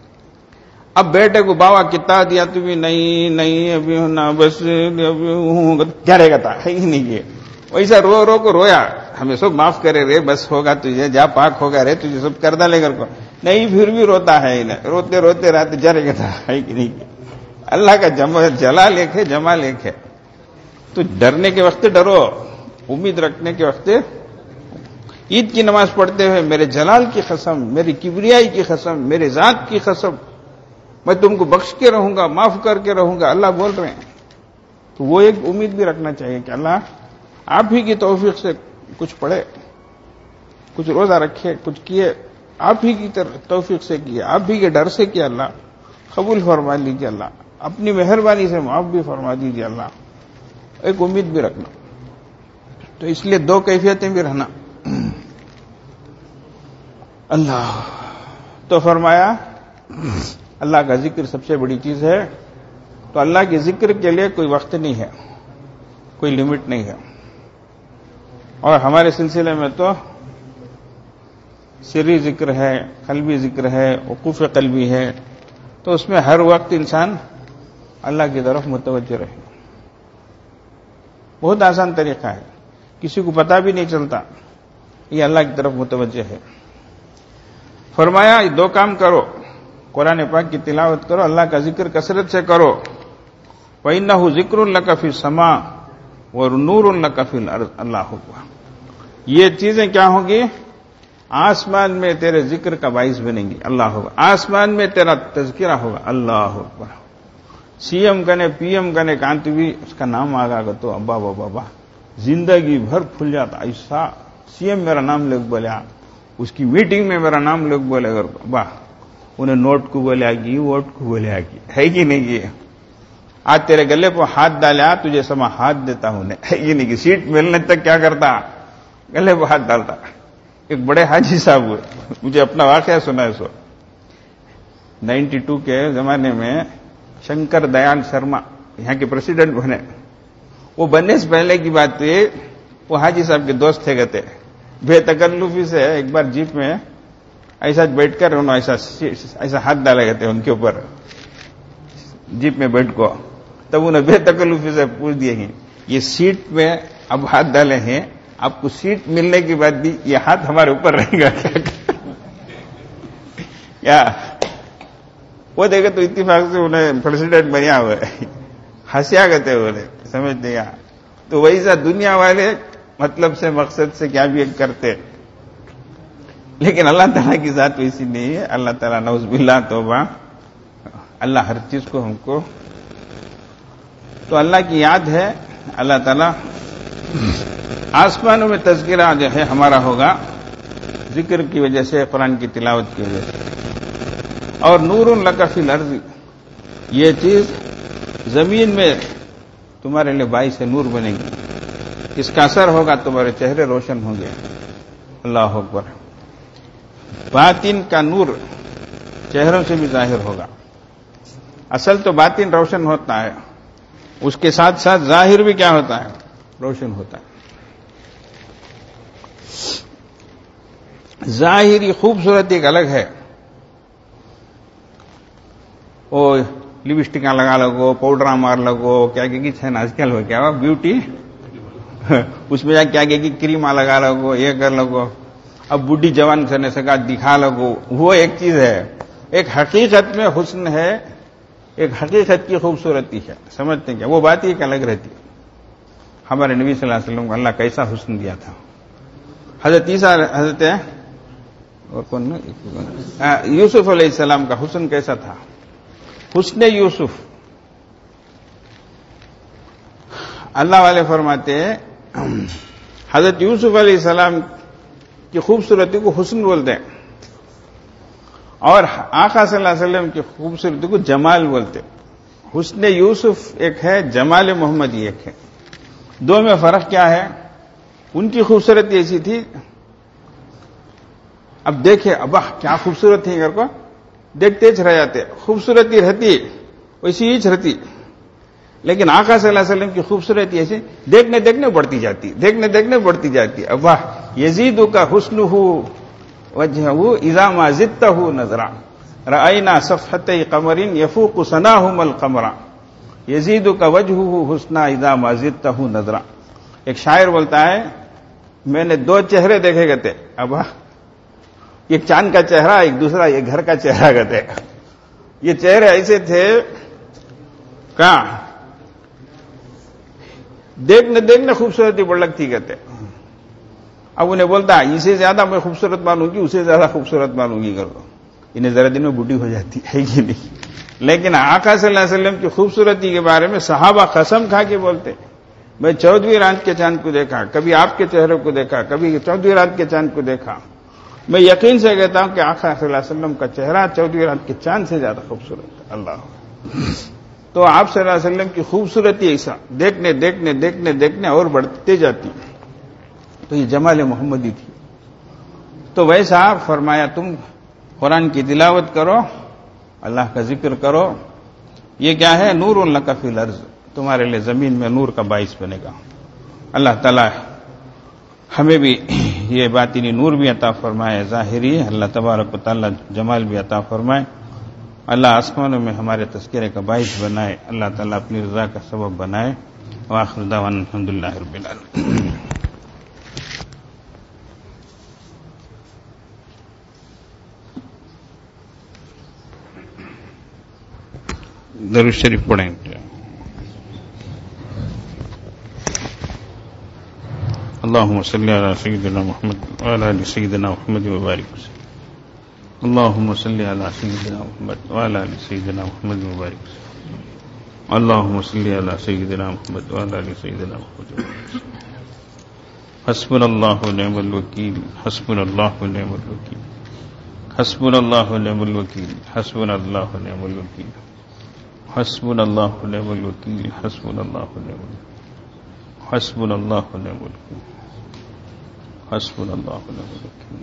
اب بیٹے کو باوا کتا دیا تو بھی نہیں ابھی ہونا بس ابھی ہوں کیا رہے گا تھا ہے ہی نہیں یہ ویسا رو رو کو رویا ہمیں سب معاف کرے رے بس ہوگا تجھے جا پاک ہوگا رے تجھے سب کر ڈالے گھر کو نہیں پھر بھی روتا ہے روتے روتے رات جرے گا تھا ہے کہ نہیں اللہ کا جلال ایک ہے جمال ایک ہے تو ڈرنے کے وقت ڈرو امید رکھنے کے وقت عید کی نماز پڑھتے ہوئے میرے جلال کی قسم میری کبریائی کی قسم میرے ذات کی قسم میں تم کو بخش کے رہوں گا معاف کر کے رہوں گا اللہ بول رہے ہیں تو وہ ایک امید بھی رکھنا چاہیے کہ اللہ آپ ہی کی توفیق سے کچھ پڑھے کچھ روزہ رکھے کچھ کیے آپ ہی کی توفیق سے کیے آپ ہی کے ڈر سے کیا اللہ قبول فرما لیجیے اللہ اپنی مہربانی سے معاف بھی فرما دیجیے اللہ ایک امید بھی رکھنا تو اس لیے دو کیفیتیں بھی رہنا اللہ تو فرمایا اللہ کا ذکر سب سے بڑی چیز ہے تو اللہ کے ذکر کے لیے کوئی وقت نہیں ہے کوئی لمٹ نہیں ہے اور ہمارے سلسلے میں تو سری ذکر ہے قلبی ذکر ہے وقوف قلبی ہے تو اس میں ہر وقت انسان اللہ کی طرف متوجہ رہے بہت آسان طریقہ ہے کسی کو پتہ بھی نہیں چلتا یہ اللہ کی طرف متوجہ ہے فرمایا دو کام کرو قرآن پاک کی تلاوت کرو اللہ کا ذکر کثرت سے کرو وَإِنَّهُ ذِكْرٌ لَكَ فِي السَّمَاءِ وَنُورٌ لَكَ فِي الْأَرْضِ اللہ ہوگا یہ چیزیں کیا ہوں گی آسمان میں تیرے ذکر کا باعث بنیں گی اللہ ہوگا آسمان میں تیرا تذکرہ ہوگا اللہ ہوگا سی ایم کنے پی ایم کنے کانت بھی اس کا نام آگا گا تو ابا بابا زندگی بھر پھول جاتا ایسا سی ایم میرا نام لوگ بولے اس کی میٹنگ میں میرا نام لوگ بولے گا با انہیں نوٹ کو بولے آگی ووٹ کو بولے آگی ہے کہ نہیں یہ آج تیرے گلے کو ہاتھ ڈالے تجھے سما ہاتھ دیتا ہوں ہے کہ نہیں کہ سیٹ ملنے تک کیا کرتا گلے کو ہاتھ ڈالتا ایک بڑے حاجی صاحب ہوئے مجھے اپنا واقعہ سنا ہے سو 92 کے زمانے میں شنکر دیال شرما یہاں کے پریسیڈنٹ بنے وہ بننے سے پہلے کی بات تھی وہ حاجی صاحب کے دوست تھے گئے بے تکلفی سے ایک بار جیپ میں ایسا بیٹھ کر انہوں ایسا ہاتھ ڈالے گئے تھے ان کے اوپر جیپ میں بیٹھ کو تب انہیں بے تکلفی سے پوچھ دیے ہیں یہ سیٹ میں اب ہاتھ ڈالے ہیں آپ کو سیٹ ملنے کے بعد بھی یہ ہاتھ ہمارے اوپر رہے گا کیا وہ دیکھے تو اتفاق سے انہیں پریسیڈنٹ بنیا ہوا ہے ہنسیا گئے انہیں سمجھ نہیں تو ویسا دنیا والے مطلب سے مقصد سے کیا بھی کرتے لیکن اللہ تعالیٰ کی ذات ویسی نہیں ہے اللہ تعالیٰ نعوذ باللہ توبہ اللہ ہر چیز کو ہم کو تو اللہ کی یاد ہے اللہ تعالیٰ آسمانوں میں تذکرہ جو ہے ہمارا ہوگا ذکر کی وجہ سے قرآن کی تلاوت کی وجہ سے اور نور لک فی الارض یہ چیز زمین میں تمہارے لیے باعث نور بنے گی اس کا اثر ہوگا تمہارے چہرے روشن ہوں گے اللہ اکبر باطن کا نور چہروں سے بھی ظاہر ہوگا اصل تو باطن روشن ہوتا ہے اس کے ساتھ ساتھ ظاہر بھی کیا ہوتا ہے روشن ہوتا ہے ظاہری خوبصورتی ایک الگ ہے وہ لپسٹکاں لگا لگو پاؤڈر مار لگو کیا کہ ہے نا آج کل ہو کیا بیوٹی اس میں جا کیا کہ کریما لگا لگو یہ کر لگو اب بڈھی جوان کرنے سے کہا دکھا لگو وہ ایک چیز ہے ایک حقیقت میں حسن ہے ایک حقیقت کی خوبصورتی ہے سمجھتے ہیں کیا وہ بات ایک الگ رہتی ہے ہمارے نبی صلی اللہ علیہ وسلم کو اللہ کیسا حسن دیا تھا حضرت عیسیٰ حضرت اور کون یوسف علیہ السلام کا حسن کیسا تھا حسن یوسف اللہ والے فرماتے حضرت یوسف علیہ السلام کی خوبصورتی کو حسن بولتے ہیں اور آقا صلی اللہ علیہ وسلم کی خوبصورتی کو جمال بولتے حسن یوسف ایک ہے جمال محمدی ایک ہے دو میں فرق کیا ہے ان کی خوبصورتی ایسی تھی اب دیکھیں ابا کیا خوبصورت ہے گھر کو دیکھتے رہ جاتے خوبصورتی رہتی ویسی ہی رہتی لیکن آقا صلی اللہ علیہ وسلم کی خوبصورتی ایسی دیکھنے دیکھنے بڑھتی جاتی دیکھنے دیکھنے بڑھتی جاتی ابا یزید کا حسن ہو وجہ اذا ما زدتہ نظرا رأينا صفحتي قمر يفوق سناهما القمر يزيدك وجهه حسنا اذا ما زدته نظرا. ایک شاعر بولتا ہے میں نے دو چہرے دیکھے کہتے. اب ایک چاند کا چہرہ، ایک دوسرا یہ گھر کا چہرہ کہتے. یہ چہرے ایسے تھے کہاں دیکھنے خوبصورتی بڑھ لگتی کہتے. اب انہیں بولتا اسے زیادہ میں خوبصورت مانوں گی، اسے زیادہ خوبصورت مانوں گی کر دو. انہیں ذرا دن میں بوڑھی ہو جاتی ہے کہ نہیں. لیکن آقا صلی اللہ علیہ وسلم کی خوبصورتی کے بارے میں صحابہ قسم کھا کے بولتے میں 14ویں رات کے چاند کو دیکھا، کبھی آپ کے چہرے کو دیکھا، کبھی 14ویں رات کے چاند کو دیکھا. میں یقین سے کہتا ہوں کہ آقا صلی اللہ علیہ وسلم کا چہرہ 14ویں رات کے چاند سے زیادہ خوبصورت ہے. اللہ. تو آپ صلی اللہ علیہ وسلم کی خوبصورتی ایسا دیکھنے اور بڑھتے جاتی. تو یہ جمال محمدی تھی. تو ویسا فرمایا تم قرآن کی تلاوت کرو، اللہ کا ذکر کرو. یہ کیا ہے؟ نور لک فی الارض، تمہارے لیے زمین میں نور کا باعث بنے گا. اللہ تعالیٰ ہمیں بھی یہ باطنی نور بھی عطا فرمائے، ظاہری اللہ تبارک و تعالیٰ جمال بھی عطا فرمائے. اللہ آسمانوں میں ہمارے تذکرے کا باعث بنائے. اللہ تعالیٰ اپنی رضا کا سبب بنائے. وآخر دعوانا الحمدللہ رب العالمین. درود شریف پڑھیں. اللهم صل على سيدنا محمد وعلى ال سيدنا محمد وبارك وسلم. اللهم صل على سيدنا محمد وعلى ال سيدنا محمد وبارك وسلم. اللهم صل على سيدنا محمد وعلى ال سيدنا محمد وبارك وسلم. حسبنا الله ونعم الوكيل. حسبنا الله ونعم الوكيل. حسبنا الله ونعم الوكيل. حسبنا الله ونعم الوكيل. حسبنا الله ونعم الوكيل. حسبنا الله ونعم الوكيل. حسبنا الله ونعم الوكيل. حسبنا الله ونعم الوكيل.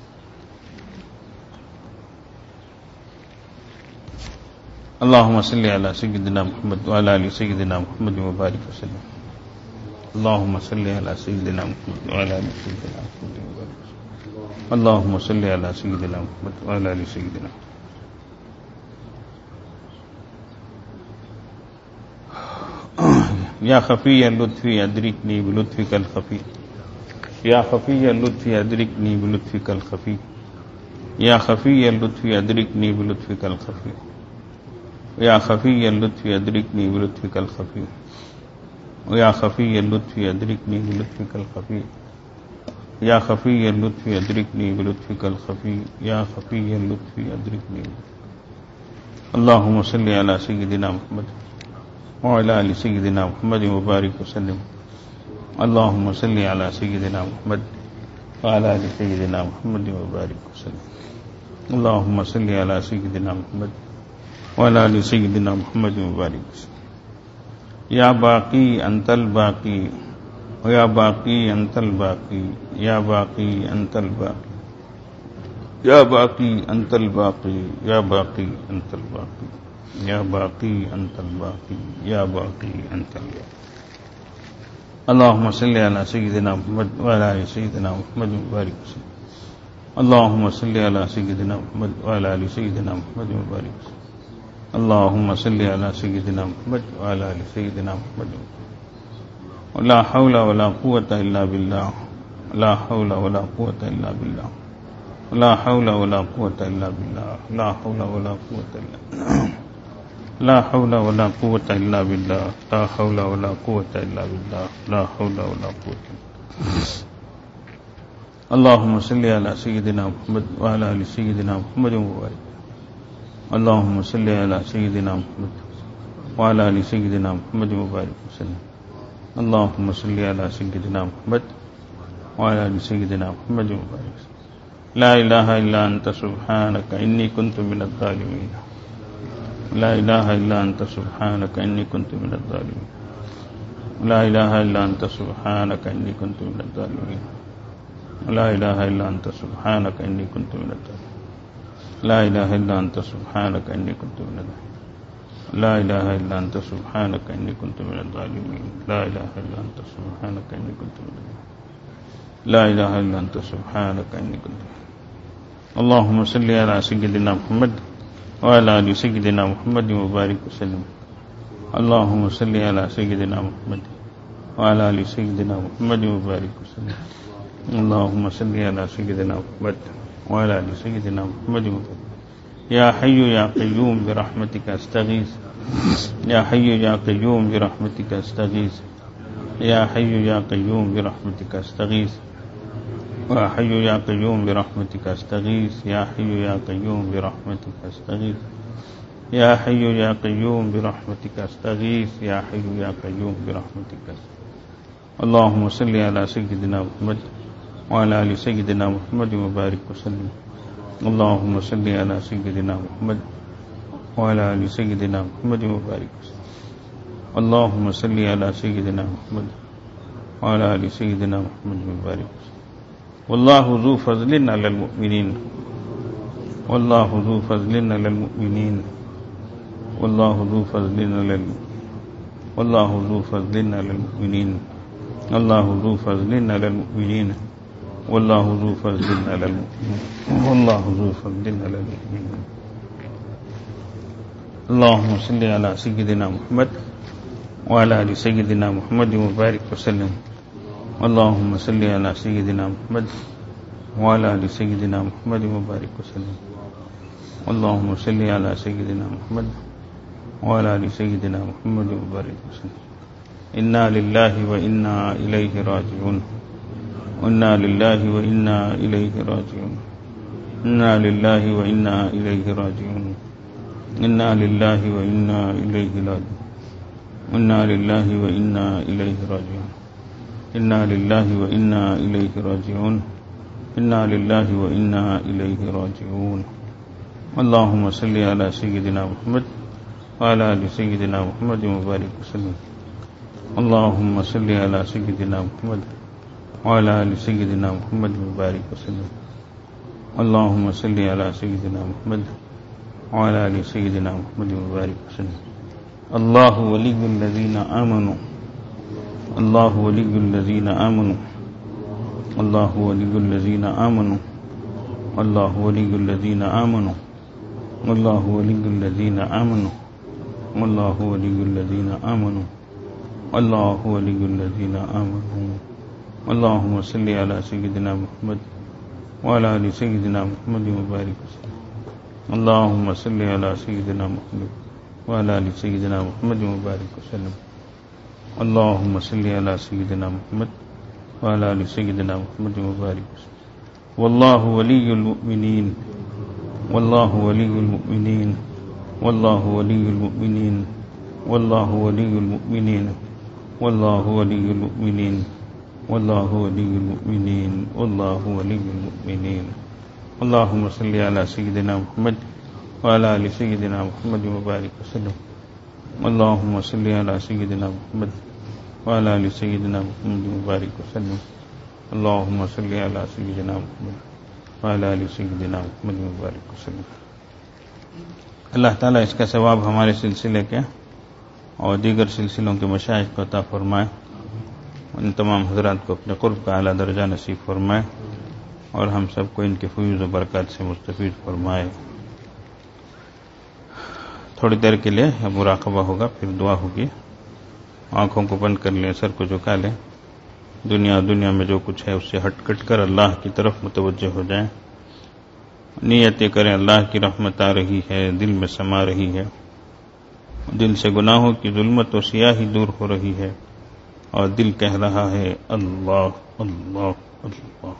اللهم صل على سيدنا محمد وعلى ال سيدنا محمد وبارك وسلم. اللهم صل على سيدنا محمد وعلى ال سيدنا محمد وبارك وسلم. اللهم صل على سيدنا محمد وعلى ال سيدنا محمد. یا خفی اللطفی ادرکنی بلطفک الخفی. یا خفی اللطفی ادرکنی بلطفک الخفی. یا خفی اللطفی ادرکنی بلطفک الخفی. یا خفی اللطفی ادرکنی بلطفک الخفی. یا خفی اللطفی ادرکنی بلطفک الخفی. یا خفی اللطفی ادرکنی بلطفک الخفی. یا خفی اللطفی ادرکنی. اللهم صل علی سیدنا محمد وعلى آل سيدنا محمد وبارك وسلم. اللهم صل على سيدنا محمد وعلى آل سيدنا محمد وبارك وسلم. اللهم صل على سيدنا محمد وعلى آل سيدنا محمد وبارك وسلم. یا باقی انت الباقی ویا باقی انت الباقی. یا باقی انت الباقی. یا باقی انت الباقی. یا باقی انت الباقی. یا باقی انت الباقی. یا باقی انت الباقی. اللهم صل على سيدنا محمد وعلى آل سيدنا محمد وبارك وسلم. اللهم صل على سيدنا محمد وعلى آل سيدنا محمد وبارك وسلم. اللهم صل على سيدنا محمد وعلى آل سيدنا محمد. لا حول ولا قوة إلا بالله. لا حول ولا قوة إلا بالله. لا حول ولا قوة إلا بالله. لا حول ولا قوة إلا بالله. لا حول ولا قوة إلا بالله. لا حول ولا قوة إلا بالله. لا حول ولا قوة. اللهم صل على سيدنا محمد وعلى آل سيدنا محمد وبارك. اللهم صل على سيدنا محمد وعلى آل سيدنا محمد وبارك وسلم. اللهم صل على سيدنا محمد وعلى آل سيدنا محمد وبارك وسلم. لا إله إلا أنت سبحانك إني كنت من الظالمين. لا إله إلا أنت سبحانك إني كنت من الظالمين. لا إله إلا أنت سبحانك إني كنت من الظالمين. لا إله إلا أنت سبحانك إني كنت من الظالمين. لا إله إلا أنت سبحانك إني كنت من الظالمين. لا إله إلا أنت سبحانك إني كنت من الظالمين. لا إله إلا أنت سبحانك إني كنت من الظالمين. لا إله إلا أنت سبحانك إني كنت. اللهم صل على سيدنا محمد وعلى آل سيدنا محمد وبارك وسلم. اللهم صل على سيدنا محمد وعلى آل سيدنا محمد وبارك وسلم. اللهم صل على سيدنا محمد وعلى آل سيدنا محمد وبارك. يا حي يا قيوم برحمتك استغيث. يا حي يا قيوم برحمتك استغيث. يا حي يا قيوم برحمتك استغيث. يا حي يا قيوم برحمتك استغيث. يا حي يا قيوم برحمتك استغيث. يا حي يا قيوم برحمتك استغيث. يا حي يا قيوم برحمتك استغيث. اللهم صل على سيدنا محمد وعلى آل سيدنا محمد وبارك وسلم. اللهم صل على سيدنا محمد وعلى آل سيدنا محمد وبارك وسلم. اللهم صل على سيدنا محمد وعلى آل سيدنا محمد وبارك وسلم. والله ذو فضل على المؤمنين. والله ذو فضل على المؤمنين. والله ذو فضل على والله ذو فضل على المؤمنين. الله ذو فضل على المؤمنين. والله ذو فضل على المؤمنين. والله ذو فضل على المؤمنين. اللهم صل على سيدنا محمد وعلى آل سيدنا محمد وبارك وسلم. اللهم صل على سيدنا محمد وعلى آل سيدنا محمد وبارك وسلم. اللهم صل على سيدنا محمد وعلى آل سيدنا محمد وبارك وسلم. إنا لله وإنا إليه راجعون. إنا لله وإنا إليه راجعون. إنا لله وإنا إليه راجعون. إنا لله وإنا إليه راجعون. إنا لله وإنا إليه راجعون. إنا لله وإنا إليه راجعون. إنا لله وإنا إليه راجعون. اللهم صل على سيدنا محمد وعلى آل سيدنا محمد وبارك وسلم. اللهم صل على سيدنا محمد وعلى آل سيدنا محمد وبارك وسلم. اللهم صل على سيدنا محمد وعلى آل سيدنا محمد وبارك وسلم. الله ولي الذين آمنوا. الله ولي الذين آمنوا. الله ولي الذين آمنوا. الله ولي الذين آمنوا. والله ولي الذين آمنوا. والله ولي الذين آمنوا. الله ولي الذين آمنوا. اللهم صل على سيدنا محمد وعلى آل سيدنا محمد وبارك وسلم. اللهم صل على سيدنا محمد وعلى آل سيدنا محمد وبارك وسلم. اللهم صل على سيدنا محمد وعلى آل سيدنا محمد وبارك وسلم. والله ولي المؤمنين. والله ولي المؤمنين. والله ولي المؤمنين. والله ولي المؤمنين. والله ولي المؤمنين. والله ولي المؤمنين. والله ولي المؤمنين. اللهم صل على سيدنا محمد وعلى آل سيدنا محمد وبارك وسلم. اللهم صل على سيدنا محمد وعلى آل سيدنا محمد وبارك وسلم. اللهم صل على سيدنا محمد وعلى آل سيدنا محمد وبارك وسلم. اللہ تعالیٰ اس کا ثواب ہمارے سلسلے کے اور دیگر سلسلوں کے مشائخ کو عطا فرمائے. ان تمام حضرات کو اپنے قرب کا اعلیٰ درجہ نصیب فرمائے اور ہم سب کو ان کے فیوز و برکات سے مستفید فرمائے. تھوڑی دیر کے لیے مراقبہ ہوگا، پھر دعا ہوگی. آنکھوں کو بند کر لیں، سر کو جھکا لیں. دنیا میں جو کچھ ہے اس سے ہٹ کٹ کر اللہ کی طرف متوجہ ہو جائیں. نیتیں کریں اللہ کی رحمت آ رہی ہے، دل میں سما رہی ہے، دل سے گناہوں کی ظلمت و سیاہی دور ہو رہی ہے اور دل کہہ رہا ہے اللہ اللہ اللہ.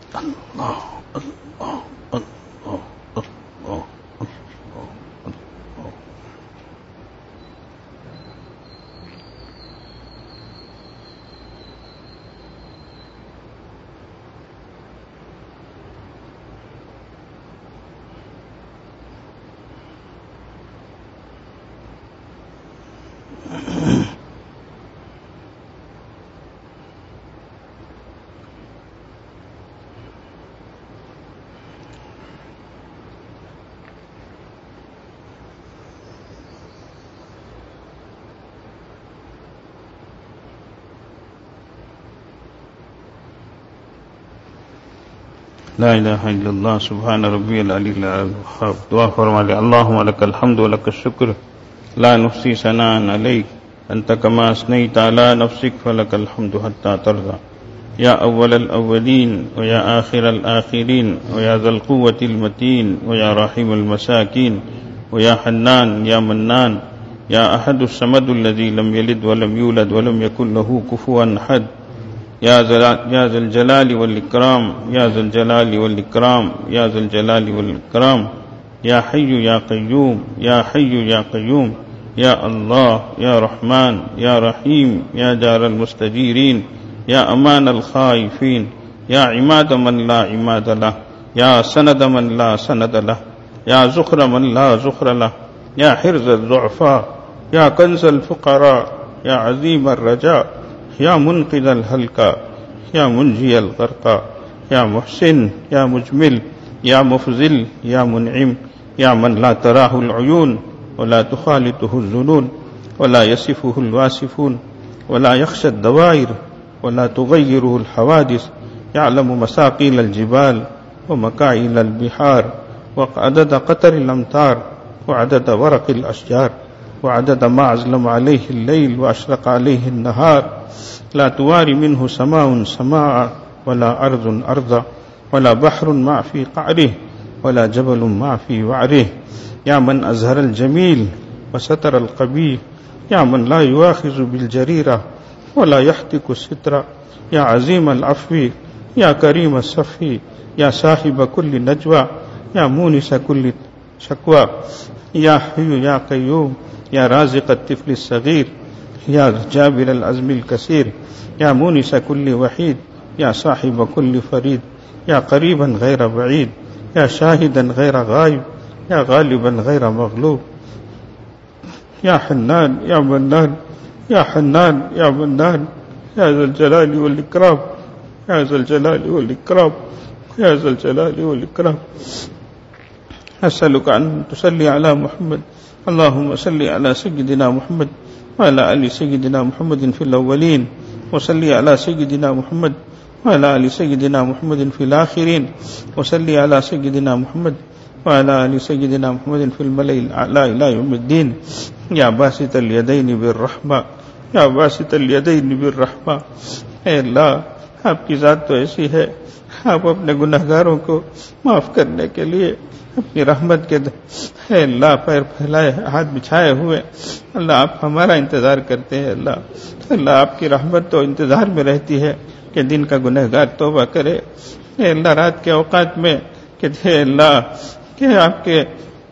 لا الہ الا اللہ سبحان ربی العلی العظیم. دعا فرما لے. اللہم لک الحمد ولک الشکر لا نحصی ثناء علیک انت کما اثنیت علی نفسک فلک الحمد حتی ترضی. یا اول الاولین ویا آخر الآخرین ویا ذا القوة المتین ویا راحم المساکین ویا حنان یا منان یا احد الصمد الذی لم یلد ولم یولد ولم یکن له کفوا احد. یا ذا الجلال والاکرام یا ذا الجلال والاکرام یا ذا الجلال والاکرام. یا حی یا قیوم یا حی یا قیوم. یا اللہ یا رحمان یا رحیم یا جار المستجیرین یا امان الخائفین یا عماد من لا عماد له یا سند من لا سند له یا ذخر من لا ذخر له یا حرز الضعفاء یا کنز الفقراء یا عظیم الرجاء یا منقذ الحلقہ یا منجی الغرقہ یا محسن یا مجمل یا مفضل یا منعم یا من لا تراہ العیون ولا تخالطه الظنون ولا يصفه الواصفون ولا يخشى الدوائر ولا تغيره الحوادث. يعلم مساقيل الجبال ومكاعيل البحار وعدد قطر الأمطار وعدد ورق الأشجار وعدد ما أظلم عليه الليل وأشرق عليه النهار. لا تواري منه سماء سماء ولا أرض أرضا ولا بحر ما في قعره ولا جبل ما في وعره. يا من أظهر الجميل وستر القبيح يا من لا يؤاخذ بالجريرة ولا يحتك الستر. يا عظيم العفو يا كريم الصفي يا صاحب كل نجوى يا مونس كل شكوى. يا حي يا قيوم يا رازق الطفل الصغير يا جابر العزم الكثير يا مونس كل وحيد يا صاحب كل فريد. يا قريبا غير بعيد يا شاهدا غير غائب يا غالبا غير مغلوب. يا حنان يا منان يا حنان يا منان يا ذا الجلال والإكرام يا ذا الجلال والإكرام يا ذا الجلال والإكرام. أسألك أن تصلي على محمد. اللهم صل على سيدنا محمد وعلى آل سيدنا محمد في الأولين وصلي على سيدنا محمد وعلى آل سيدنا محمد في الآخرين وصلي على سيدنا محمد وعلى آل سيدنا محمد في الملأ الأعلى إلى يوم الدين. يا باسط اليدين بالرحمة یا واسط الیدین بالرحمہ. اے اللہ آپ کی ذات تو ایسی ہے، آپ اپنے گناہگاروں کو معاف کرنے کے لیے اپنی رحمت کے اے اللہ پیر پھیلائے ہاتھ بچھائے ہوئے اللہ آپ ہمارا انتظار کرتے ہیں. اللہ آپ کی رحمت تو انتظار میں رہتی ہے کہ دن کا گنہگار توبہ کرے. اے اللہ رات کے اوقات میں کہ اے اللہ کہ آپ کے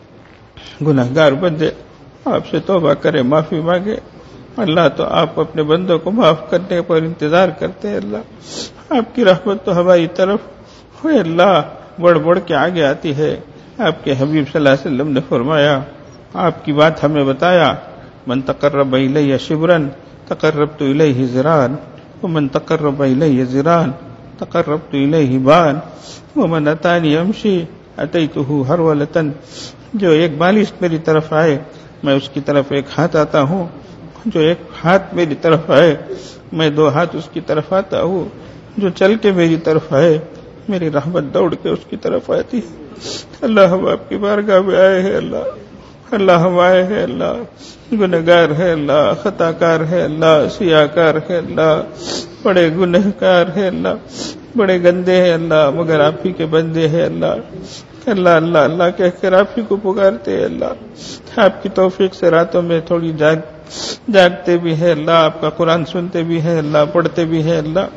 گنہگار بندے آپ سے توبہ کرے، معافی مانگے. اللہ تو آپ اپنے بندوں کو معاف کرنے پر انتظار کرتے ہیں. اللہ آپ کی رحمت تو ہماری طرف اے اللہ بڑھ بڑھ کے آگے آتی ہے. آپ کے حبیب صلی اللہ علیہ وسلم نے فرمایا، آپ کی بات ہمیں بتایا، من تقرب الیہ شبرا تقربت الیہ ذراعا ومن تقرب الیہ ذراعا تقربت الیہ باعا ومن اتانی امشی اتیتہ ہرولۃ. جو ایک بالش میری طرف آئے میں اس کی طرف ایک ہاتھ آتا ہوں، جو ایک ہاتھ میری طرف آئے میں دو ہاتھ اس کی طرف آتا ہوں، جو چل کے میری طرف آئے میری رحمت دوڑ کے اس کی طرف آتی ہے. اللہ ہم آپ کی بارگاہ میں آئے ہیں. اللہ ہم آئے ہیں. اللہ گنہگار ہے، اللہ خطا کار ہے، اللہ سیاہ کار ہے، اللہ بڑے گنہگار ہے، اللہ بڑے گندے ہیں اللہ، مگر آپ ہی کے بندے ہیں. اللہ اللہ اللہ کہہ کر آپ ہی کو پکارتے ہیں. اللہ آپ کی توفیق سے راتوں میں تھوڑی جاگتے بھی ہیں. اللہ آپ کا قرآن سنتے بھی ہیں، اللہ پڑھتے بھی ہیں. اللہ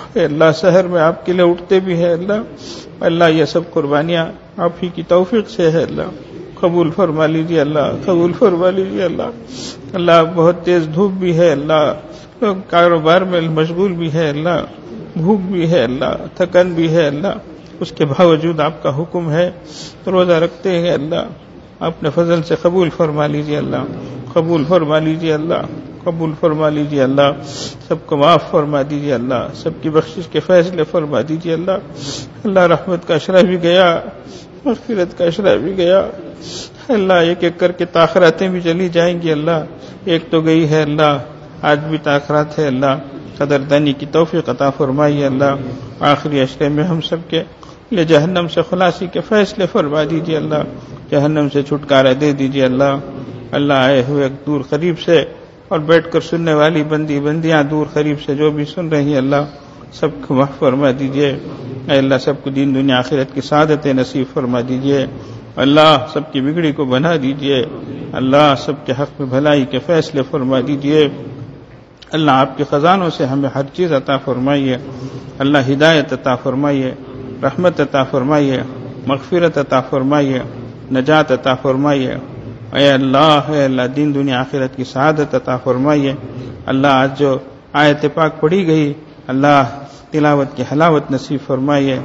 اے اللہ سحر میں آپ کے لیے اٹھتے بھی ہیں اللہ یہ سب قربانیاں آپ ہی کی توفیق سے ہے قبول فرما لیجیے قبول فرما لیجیے اللہ بہت تیز دھوپ بھی ہے لوگ کاروبار میں مشغول بھی ہے بھوک بھی ہے تھکن بھی ہے اس کے باوجود آپ کا حکم ہے روزہ رکھتے ہیں اپنے فضل سے قبول فرما لیجیے قبول فرما لیجیے قبول فرما لیجیے سب کو معاف فرما دیجیے سب کی بخشش کے فیصلے فرما دیجیے اللہ رحمت کا اشرا بھی گیا مغفرت کا اشرا بھی گیا ایک ایک کر کے تاخراتیں بھی چلی جائیں گی ایک تو گئی ہے آج بھی تاخرات ہے قدردانی کی توفیق عطا فرمائیے آخری اشرے میں ہم سب کے لیے جہنم سے خلاصی کے فیصلے فرما دیجیے جہنم سے چھٹکارا دے دیجیے اللہ آئے ہوئے دور قریب سے اور بیٹھ کر سننے والی بندیاں دور قریب سے جو بھی سن رہی ہیں سب کو معاف فرما دیجیے اے سب کو دین دنیا آخرت کی سعادت نصیب فرما دیجیے سب کی بگڑی کو بنا دیجیے سب کے حق میں بھلائی کے فیصلے فرما دیجیے آپ کے خزانوں سے ہمیں ہر چیز عطا فرمائیے ہدایت عطا فرمائیے رحمت عطا فرمائیے مغفرت عطا فرمائیے نجات عطا فرمائیے اے اللہ دین دنیا آخرت کی سعادت عطا فرمائیے آج جو آیت پاک پڑھی گئی تلاوت کی حلاوت نصیب فرمائیے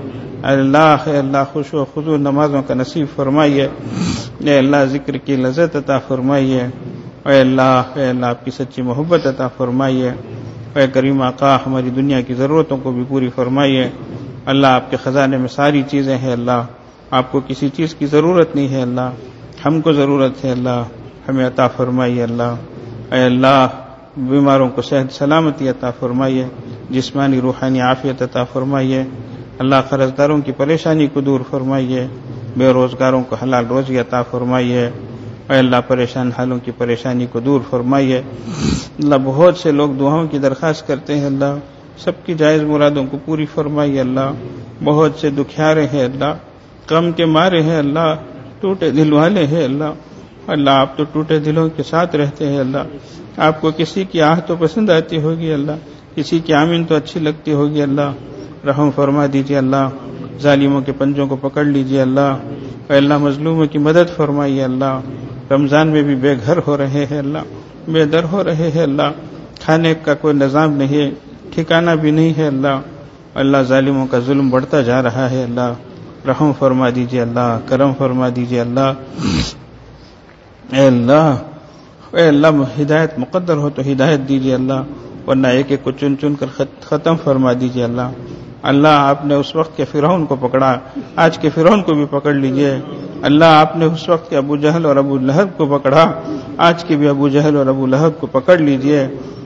اے خوشو و خضوع نمازوں کا نصیب فرمائیے اے ذکر کی لذت عطا فرمائیے اے اللہ آپ کی سچی محبت عطا فرمائیے اے کریم آقا ہماری دنیا کی ضرورتوں کو بھی پوری فرمائیے آپ کے خزانے میں ساری چیزیں ہیں آپ کو کسی چیز کی ضرورت نہیں ہے ہم کو ضرورت ہے ہمیں عطا فرمائیے اے بیماروں کو صحت سلامتی عطا فرمائیے جسمانی روحانی عافیت عطا فرمائیے قرضداروں کی پریشانی کو دور فرمائیے بے روزگاروں کو حلال روزی عطا فرمائیے اے پریشان حالوں کی پریشانی کو دور فرمائیے بہت سے لوگ دعاؤں کی درخواست کرتے ہیں سب کی جائز مرادوں کو پوری فرمائیے بہت سے دکھیارے ہیں غم کے مارے ہیں ٹوٹے دل والے ہیں آپ تو ٹوٹے دلوں کے ساتھ رہتے ہیں آپ کو کسی کی آہ تو پسند آتی ہوگی کسی کی آمین تو اچھی لگتی ہوگی رحم فرما دیجیے ظالموں کے پنجوں کو پکڑ لیجیے اے مظلوموں کی مدد فرمائیے رمضان میں بھی بے گھر ہو رہے ہیں بے در ہو رہے ہیں کھانے کا کوئی نظام نہیں ٹھکانہ بھی نہیں ہے ظالموں کا ظلم بڑھتا جا رہا ہے رحم فرما دیجیے کرم فرما دیجیے اے ہدایت مقدر ہو تو ہدایت دیجیے ورنہ ایک ایک کو چن چن کر ختم فرما دیجیے آپ نے اس وقت کے فرعون کو پکڑا آج کے فرعون کو بھی پکڑ لیجیے آپ نے اس وقت کے ابو جہل اور ابو لہب کو پکڑا آج کے بھی ابو جہل اور ابو لہب کو پکڑ لیجیے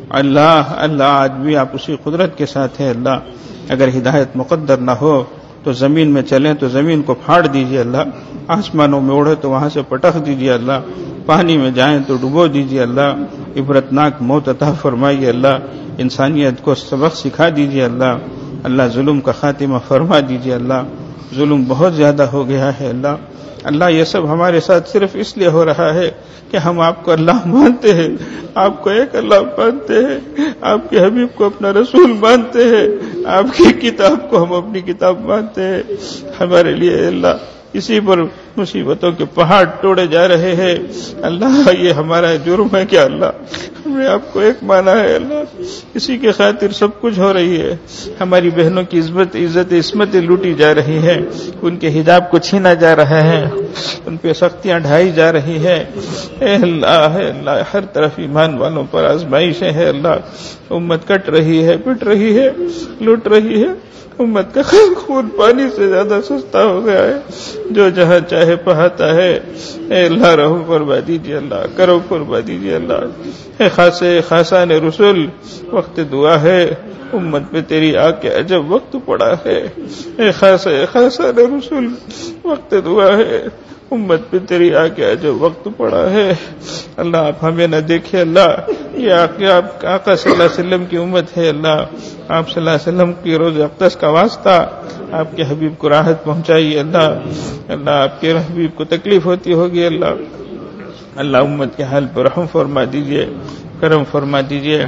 آج بھی آپ اسی قدرت کے ساتھ ہیں اگر ہدایت مقدر نہ ہو تو زمین میں چلیں تو زمین کو پھاڑ دیجیے آسمانوں میں اڑے تو وہاں سے پٹخ دیجیے پانی میں جائیں تو ڈبو دیجیے عبرتناک موت عطا فرمائیے انسانیت کو سبق سکھا دیجیے ظلم کا خاتمہ فرما دیجیے ظلم بہت زیادہ ہو گیا ہے یہ سب ہمارے ساتھ صرف اس لیے ہو رہا ہے کہ ہم آپ کو اللہ مانتے ہیں آپ کو ایک اللہ مانتے ہیں آپ کے حبیب کو اپنا رسول مانتے ہیں آپ کی کتاب کو ہم اپنی کتاب مانتے ہیں ہمارے لیے اسی پر مصیبتوں کے پہاڑ توڑے جا رہے ہیں یہ ہمارا جرم ہے کہ ہم نے آپ کو ایک مانا ہے اسی کے خاطر سب کچھ ہو رہی ہے ہماری بہنوں کی عصمتیں لوٹی جا رہی ہیں ان کے حجاب کو چھینا جا رہا ہے ان پہ سختیاں ڈھائی جا رہی ہے اے اللہ ہر طرف ایمان والوں پر آزمائشیں ہے امت کٹ رہی ہے پٹ رہی ہے لوٹ رہی ہے امت کا خون پانی سے زیادہ سستا ہو گیا ہے جو جہاں چاہے بہاتا ہے اے رحم فرما دیجیے کرم فرما دیجیے اے خاصان رسول وقت دعا ہے امت میں تیری آ کے عجب وقت پڑا ہے اے خاصان رسول وقت دعا ہے امت پہ تیری آ کے عجب وقت پڑا ہے آپ ہمیں نہ دیکھے یہ آقا صلی اللہ علیہ وسلم کی امت ہے آپ صلی اللہ علیہ وسلم کی روز اقدس کا واسطہ آپ کے حبیب کو راحت پہنچائیے آپ کے حبیب کو تکلیف ہوتی ہوگی امت کے حال پر رحم فرما دیجیے کرم فرما دیجیے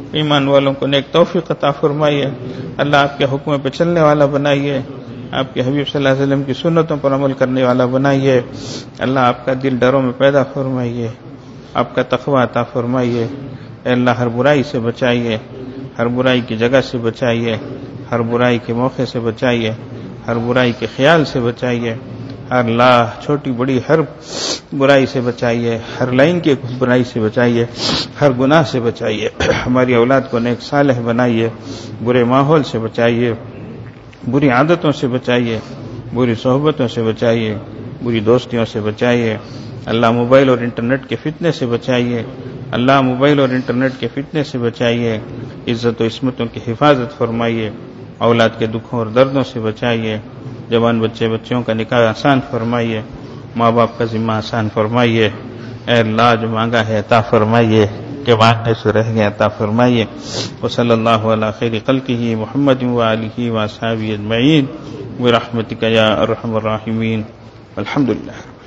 ایمان والوں کو نیک توفیق عطا فرمائیے، اللہ آپ کے حکم پہ چلنے والا بنائیے، آپ کے حبیب صلی اللہ علیہ وسلم کی سنتوں پر عمل کرنے والا بنائیے، اللہ آپ کا دل ڈروں میں پیدا فرمائیے، آپ کا تقوی عطا فرمائیے، اے اللہ ہر برائی سے بچائیے، ہر برائی کی جگہ سے بچائیے، ہر برائی کے موقع سے بچائیے، ہر برائی کے خیال سے بچائیے، ہر چھوٹی بڑی ہر برائی سے بچائیے، ہر لائن کی برائی سے بچائیے، ہر گناہ سے بچائیے، ہماری اولاد کو نیک صالح بنائیے، برے ماحول سے بچائیے، بری عادتوں سے بچائیے، بری صحبتوں سے بچائیے، بری دوستیوں سے بچائیے، اللہ موبائل اور انٹرنیٹ کے فتنے سے بچائیے، اللہ موبائل اور انٹرنیٹ کے فتنے سے بچائیے، عزت و عصمتوں کی حفاظت فرمائیے، اولاد کے دکھوں اور دردوں سے بچائیے، جوان بچوں کا نکاح آسان فرمائیے، ماں باپ کا ذمہ آسان فرمائیے، اے اللہ جو مانگا ہے عطا فرمائیے، کہ مانگنے سے رہ گئے عطا فرمائیے، وصلی اللہ علی خیر خلقہ محمد وآلہ وصحبہ اجمعین برحمتک یا ارحم الراحمین، الحمدللہ۔